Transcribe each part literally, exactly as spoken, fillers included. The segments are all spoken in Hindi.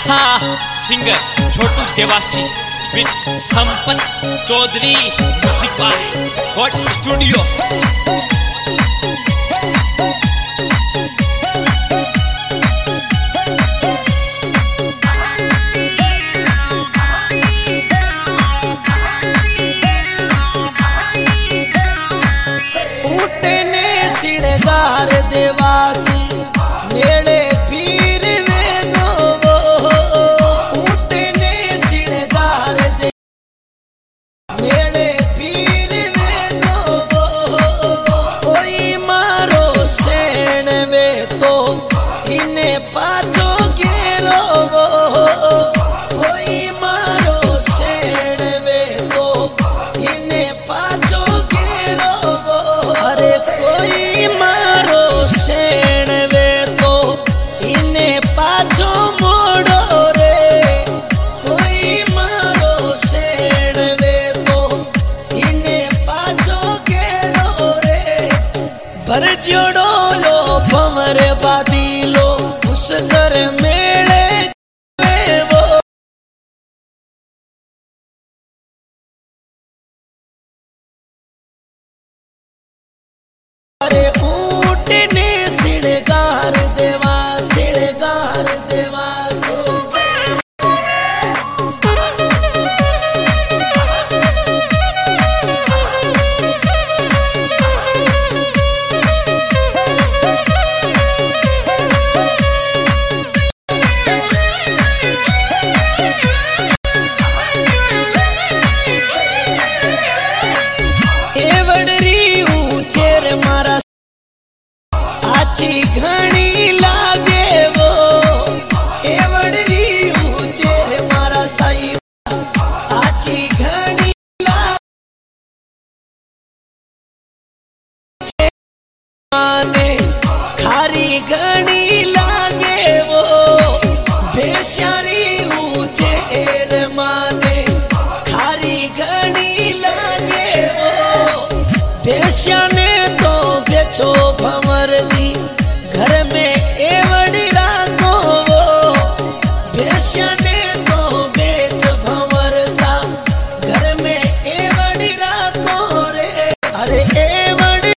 हाँ, singer Chhotu Dewasi with Sampat Choudhary music by Hot Studio. उठने सिणगार देवासी मेरे पीर में गो, उठने सिणगार दे मेरे पीर में गो, कोई मारो शेण वे तो इन्हें पाचो घेरो, कोई मारो शेण वे तो इन्हें पाचो घेरो, अरे कोई मारो शेण वे तो इन्हें पाछो मोड़ो रे, कोई मारो शेण वे तो इन्हें पाछो घेरो रे, भर जोड़ो लो भंवर बादी लो उस घर मेले वो, अरे ऊँटने सिणगार देवा सिणगार देवा एवडरी ऊंचेर मारा आची घणी लागे वो, एवडरी ऊंचेर मारा साई आची घणी लागे माने खारी घणी लागे वो, बेशारी ऊंचेर माने खारी घणी लागे वो, बेश्याने तो बेचो भंवर दी घर में एवड़ी राखो वो, बेश्याने तो बेच भंवर सा घर में एवड़ी राखो रे, अरे एवड़ी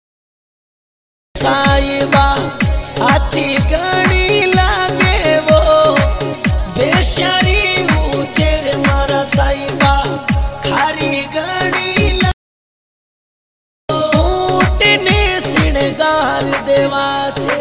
साईबा आची घणी लागे वो, बेश्यारी ऊंचेर मारा साईबा खारी घणी ऊँटने सिणगार देवा से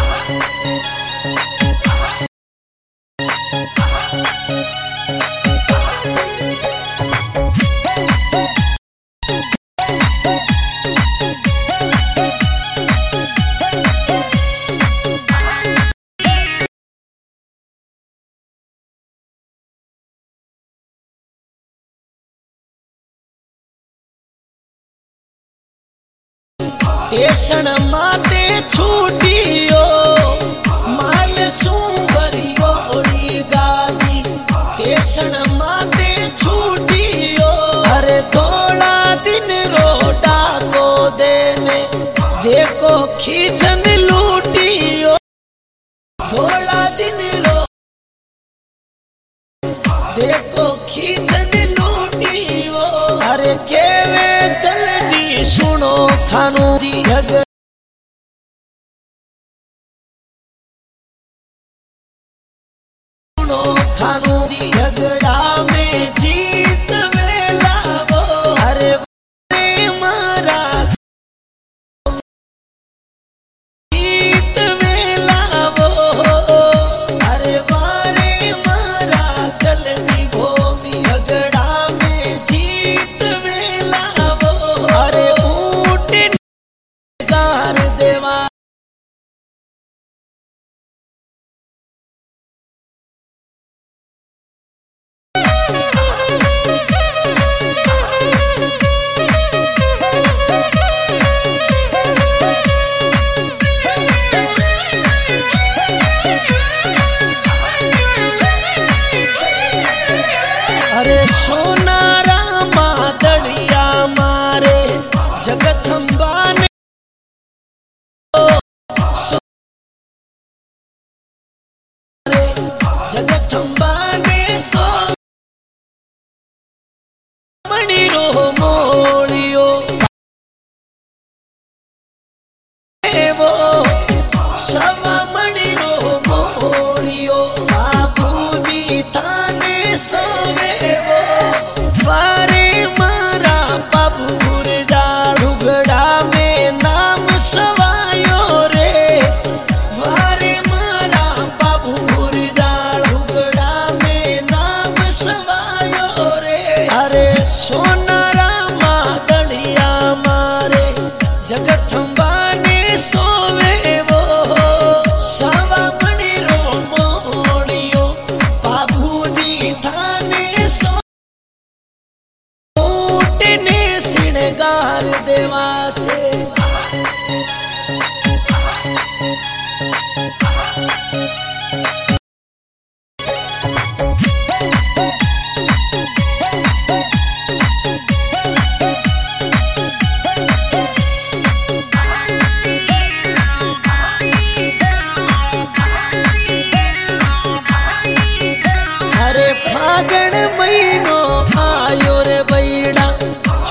स्टेशन माते छूटियो माल सुंबरियो री गादी, स्टेशन माते छूटियो अरे थोड़ा दिन रोडा को देने देखो खींचन लूटियो, थोड़ा दिन रो देखो खींचन लूटियो, अरे केवे कल जी सुनो थानू जी जग सुनो थानू जी झगड़ा में जीत वेला वो, अरे मारा जीत वेला वो, अरे वारे मारा कल जी भूमि झगड़ा में जीत वेला वो, अरे ऊँटने सिणगार देवा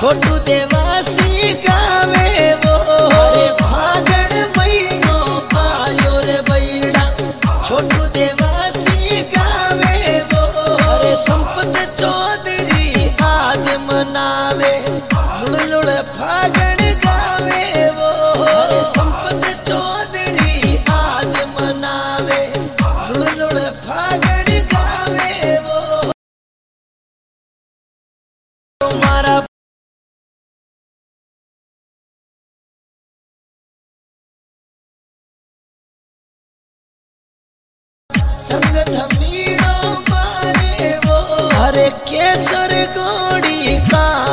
छोटू देवासी गावे वो अरे फागण महीनो आयो रे बैड़ा छोटू देवासी गावे वो अरे संपत चौधरी आज मनावे लुड़ लुड़ फागण गावे वो अरे संपत चौधरी आज मनावे लुड़ लुड़ फागण गावे वो तुम्हारा संग धमीड़ो मारे वो हरे केसर गोड़ी का